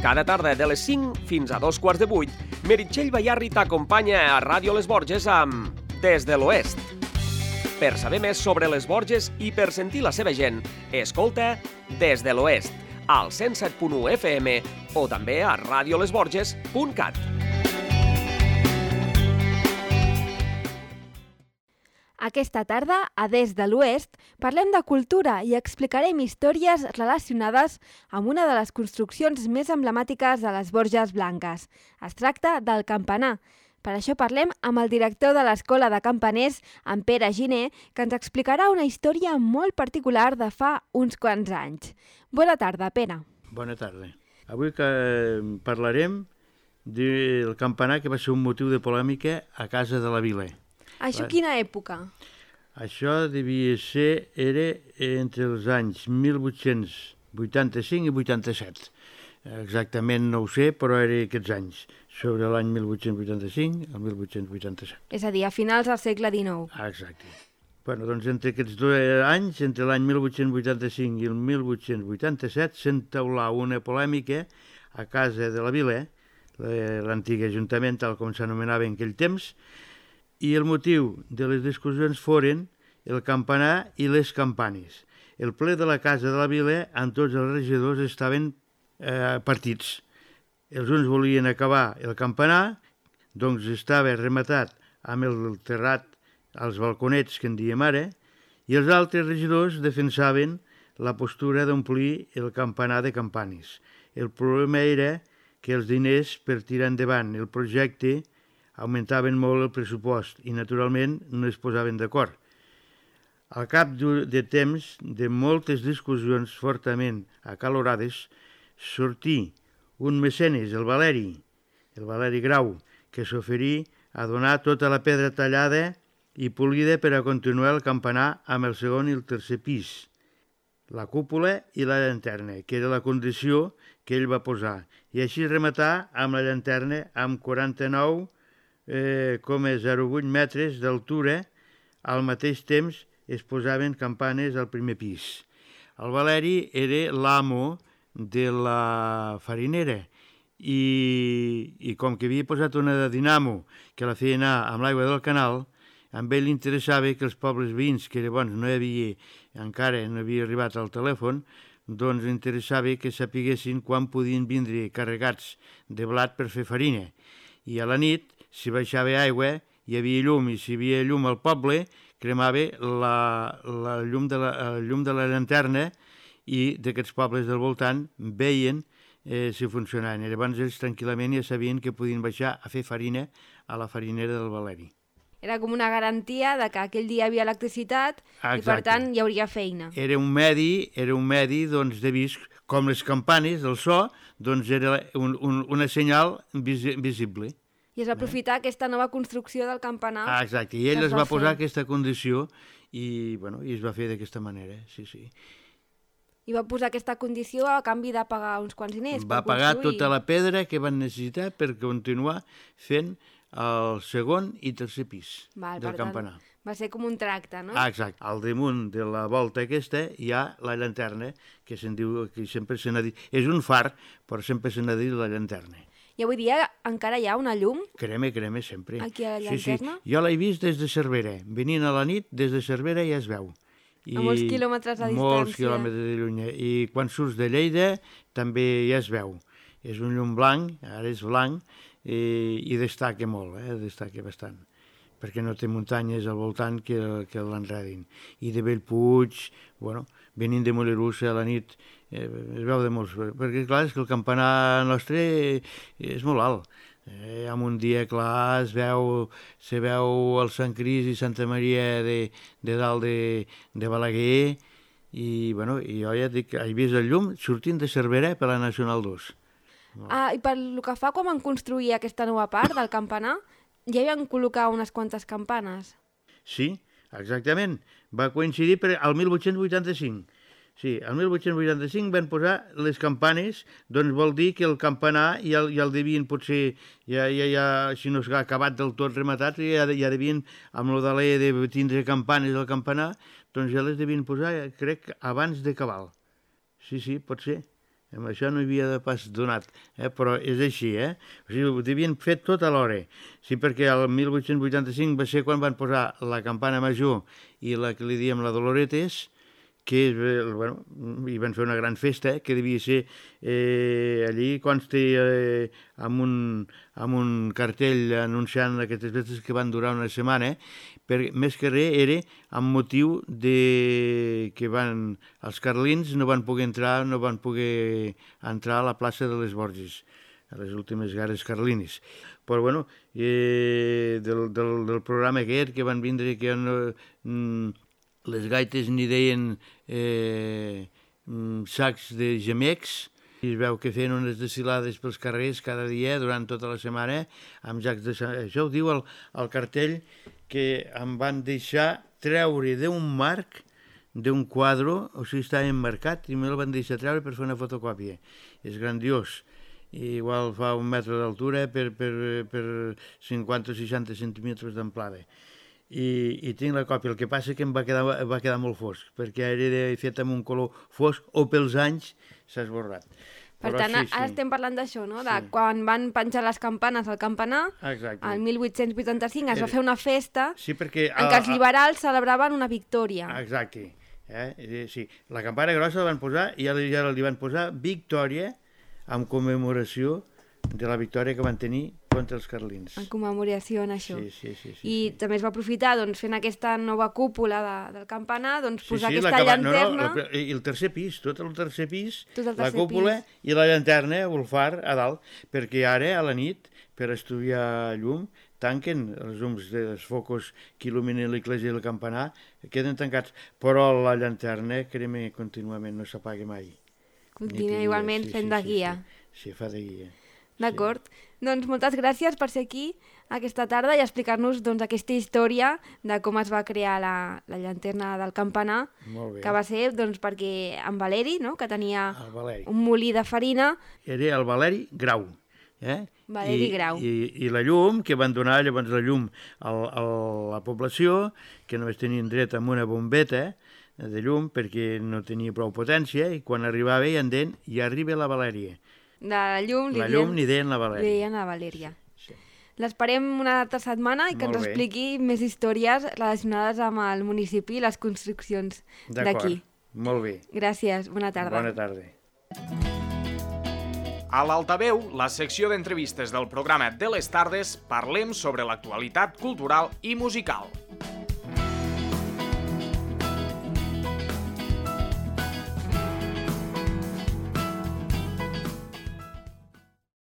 Cada tarda de les 5 fins a 2:15, Meritxell Bayarri t'acompanya a Ràdio Les Borges amb Des de l'Oest. Per saber més sobre les Borges i per sentir la seva gent, escolta Des de l'Oest, al 107.1 FM o també a radiolesborges.cat. Aquesta tarda, a Des de l'Oest, parlem de cultura i explicarem històries relacionades amb una de les construccions més emblemàtiques de les Borges Blanques. Es tracta del campanar. Per això parlem amb el director de l'Escola de Campaners, en Pere Giner, que ens explicarà una història molt particular de fa uns quants anys. Bona tarda, Pere. Bona tarda. Avui parlarem del campanar que va ser un motiu de polèmica a casa de la Vila. Això quina època? Això era entre els anys 1885 i 87. Exactament no ho sé, però era aquests anys, sobre l'any 1885 al 1887. És a dir, a finals del segle XIX. Exacte. Doncs entre aquests dos anys, entre l'any 1885 i el 1887, s'entaulà una polèmica a casa de la Vila, l'antic ajuntament, tal com s'anomenava en aquell temps, i el motiu de les discussions foren el campanar i les campanes. El ple de la casa de la Vila, amb tots els regidors, estaven partits. Els uns volien acabar el campanar, doncs estava rematat amb el terrat, els balconets que en diem ara, i els altres regidors defensaven la postura d'omplir el campanar de campanes. El problema era que els diners per tirar endavant el projecte augmentaven molt el pressupost i, naturalment, no es posaven d'acord. Al cap de temps, de moltes discussions fortament acalorades, sortí un mecenes, el Valeri Grau, que s'oferí a donar tota la pedra tallada i polida per a continuar el campanar amb el segon i el tercer pis, la cúpula i la llanterna, que era la condició que ell va posar. I així rematar amb la llanterna amb 49,08 metres d'altura. Al mateix temps es posaven campanes al primer pis. El Valeri era l'amo de la farinera i com que havia posat una de dinamo que la feia anar amb l'aigua del canal, amb ell li interessava que els pobles veïns, que llavors encara no havia arribat al telèfon, doncs interessava que sapiguessin quan podien vindre carregats de blat per fer farina. I a la nit, si baixava aigua, hi havia llum, i si hi havia llum al poble, cremava la llum de la llanterna i d'aquests pobles del voltant veien si funcionaven. I llavors ells tranquil·lament ja sabien que podien baixar a fer farina a la farinera del Valeri. Era com una garantia de que aquell dia hi havia electricitat. Exacte. I per tant hi hauria feina. Era un medi doncs, de visc, com les campanes, el so, doncs era una senyal visible. I es va aprofitar aquesta nova construcció del campanar. Exacte, i ell es va posar aquesta condició i es va fer d'aquesta manera, sí. I va posar aquesta condició a canvi de pagar uns quants diners. Va pagar tota la pedra que van necessitar per continuar fent el segon i tercer pis del campanar. Va ser com un tracte, no? Exacte. Al damunt de la volta aquesta hi ha la llanterna, que se'n diu, que sempre se n'ha dit, és un far, però sempre se n'ha dit la llanterna. I avui dia encara hi ha una llum? Crema sempre. Aquí a la llanterna? Sí. Jo l'he vist des de Cervera. Venint a la nit, des de Cervera ja es veu. A molts quilòmetres de distància. Molts quilòmetres de lluny. I quan surts de Lleida també ja es veu. És un llum blanc, ara és blanc, i destaca molt, destaca bastant, perquè no té muntanyes al voltant que l'enredin. I de Bellpuig, venint de Mollerussa a la nit, es veu de molts, perquè clar, és que el campanar nostre és molt alt. En un dia clar se veu el Sant Cris i Santa Maria de dalt de Balaguer, i jo ja dic, he vist el llum sortint de Cervera per la Nacional 2. I pel que fa quan van construir aquesta nova part del campanar, ja hi van col·locar unes quantes campanes. Sí, exactament. Va coincidir al 1885. Sí, al 1885 van posar les campanes, doncs vol dir que el campanar ja el devien potser, si no s'ha acabat del tot rematat, ja devien, amb lo de l'E de tindre campanes al campanar, doncs ja les devien posar, crec, abans de cabal. Sí, pot ser. Amb això no havia de pas donat, però és així, O sigui, ho havien fet tot alhora. Sí, perquè el 1885 va ser quan van posar la campana major i la que li diem la Doloretes, que bueno, hi van fer una gran festa, que devia ser allí, consta amb un cartell anunciant aquestes festes que van durar una setmana, més que res era amb motiu de que els carlins no van poder entrar a la plaça de les Borges, a les últimes guerres carlines. Però, bueno, del programa aquest que van vindre, que les gaites n'hi deien sacs de gemecs, i es veu que feien unes desfilades pels carrers cada dia durant tota la setmana amb sacs de... Això ho diu el cartell que em van deixar treure d'un marc, d'un quadre, o sigui, estava emmarcat, i me'l van deixar treure per fer una fotocòpia. És grandiós. Igual fa 1 metre d'altura per 50 o 60 centímetres d'amplada. I tinc la còpia. El que passa que em va quedar molt fosc, perquè era fet amb un color fosc o pels anys s'ha esborrat. Per tant, ara estem parlant d'això, no? De quan van penjar les campanes al campanar, el 1885 es va fer una festa en què els liberals celebraven una victòria. Exacte. Sí, la campana grossa la van posar i ara li van posar Victòria en commemoració de la victòria que van tenir contra els carlins. En commemoració en això. Sí. I també es va aprofitar, fent aquesta nova cúpula del campanar, posar aquesta llanterna... I el tercer pis, tot el tercer pis, la cúpula i la llanterna, el far, a dalt, perquè ara, a la nit, per estudiar llum, tanquen els llums dels focus que il·luminen l'església i el campanar, queden tancats, però la llanterna crema contínuament, no s'apaga mai. Continua igualment fent de guia. Sí, fa de guia. D'acord. Doncs moltes gràcies per ser aquí aquesta tarda i explicar-nos aquesta història de com es va crear la llanterna del campanar, que va ser perquè en Valeri, que tenia un molí de farina... Era el Valeri Grau. Valeri Grau. I la llum, que van donar llavors la llum a la població, que només tenien dret amb una bombeta de llum perquè no tenia prou potència, i quan arribava en deien, ja arriba la Valèria. De la llum n'hi deien la Valèria. Li deien la Valèria. Sí. L'esperem una altra setmana i que ens expliqui més històries relacionades amb el municipi i les construccions d'aquí. Molt bé. Gràcies, bona tarda. Bona tarda. A l'Altaveu, la secció d'entrevistes del programa de les tardes, parlem sobre l'actualitat cultural i musical.